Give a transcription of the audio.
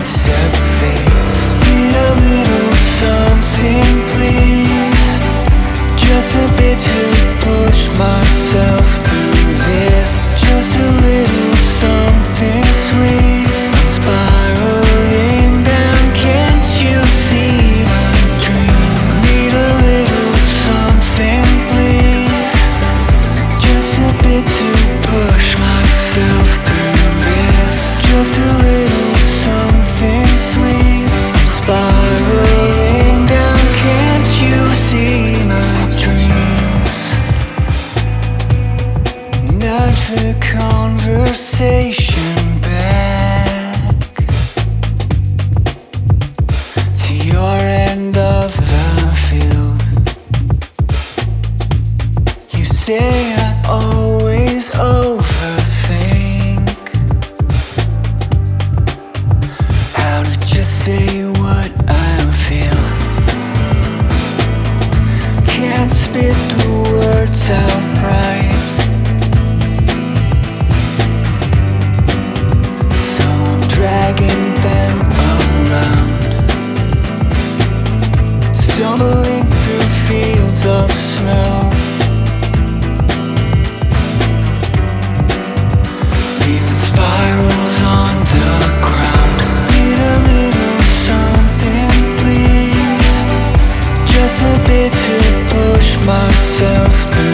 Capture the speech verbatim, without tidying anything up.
sympathy. Need a little something, please. Just a bit to push myself through this. Just a little something sweet. I'm spiraling down, can't you see my dream? Need a little something, please. Just a bit to push myself through this. Just a little something sweet. I'm spiraling down, can't you see my dreams? Another conversation back to your end of the field. You say I always overthink. How to just say what I feel. Can't spit the words out right. So I'm dragging them around. Stumbling through fields of snow. Leaving spirals on the ground. Need a little something, please. Just a bit to push myself through